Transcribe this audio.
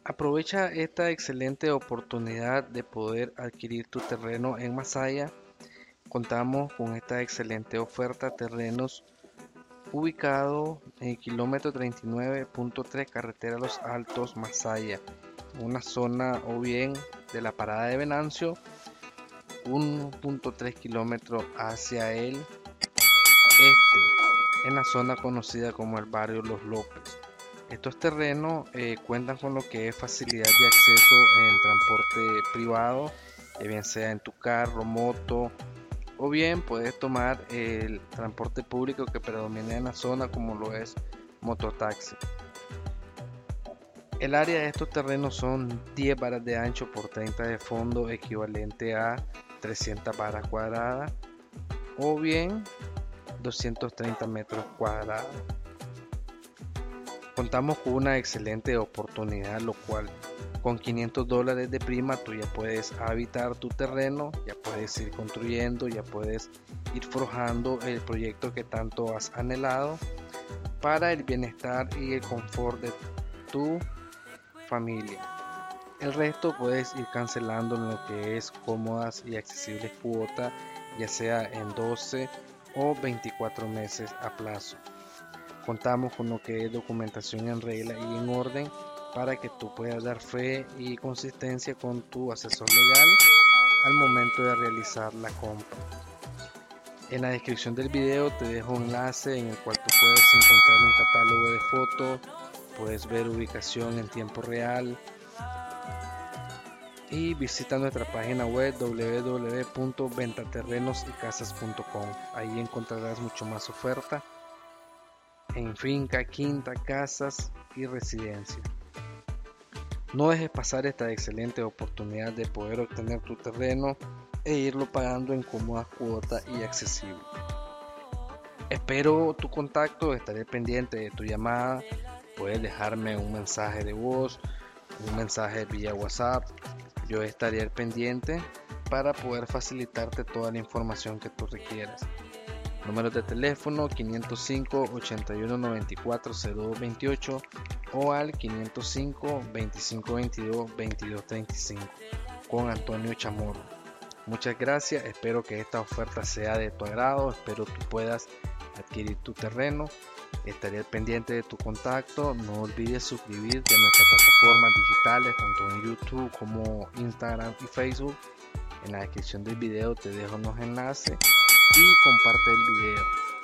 Aprovecha esta excelente oportunidad de poder adquirir tu terreno en Masaya. Contamos con esta excelente oferta terrenos ubicado en el kilómetro 39.3 carretera Los Altos Masaya, una zona o bien de la parada de Venancio, 1.3 kilómetros hacia el en la zona conocida como el barrio Los López. Estos terrenos cuentan con lo que es facilidad de acceso en transporte privado, ya bien sea en tu carro, moto, o bien puedes tomar el transporte público que predomina en la zona como lo es mototaxi. El área de estos terrenos son 10 varas de ancho por 30 de fondo, equivalente a 300 varas cuadradas, o bien 230 metros cuadrados. Contamos con una excelente oportunidad, lo cual con $500 de prima tú ya puedes habitar tu terreno, ya puedes ir construyendo, ya puedes ir forjando el proyecto que tanto has anhelado para el bienestar y el confort de tu familia. El resto puedes ir cancelando en lo que es cómodas y accesibles cuotas, ya sea en 12 o 24 meses a plazo. Contamos con lo que es documentación en regla y en orden para que tú puedas dar fe y consistencia con tu asesor legal al momento de realizar la compra. En la descripción del video te dejo un enlace en el cual tú puedes encontrar un catálogo de fotos, puedes ver ubicación en tiempo real y visita nuestra página web www.ventaterrenosycasas.com. Ahí encontrarás mucho más oferta en finca, quinta, casas y residencia. No dejes pasar esta excelente oportunidad de poder obtener tu terreno e irlo pagando en cómodas cuotas y accesible. Espero tu contacto, estaré pendiente de tu llamada. Puedes dejarme un mensaje de voz, un mensaje vía WhatsApp. Yo estaré al pendiente para poder facilitarte toda la información que tú requieras. Números de teléfono 505 81 94 0228 o al 505 25 22 22 35 con Antonio Chamorro. Muchas gracias, espero que esta oferta sea de tu agrado, espero tú puedas adquirir tu terreno. Estaré al pendiente de tu contacto. No olvides suscribirte a nuestras plataformas digitales, tanto en YouTube como Instagram y Facebook. En la descripción del video te dejo los enlaces y comparte el video.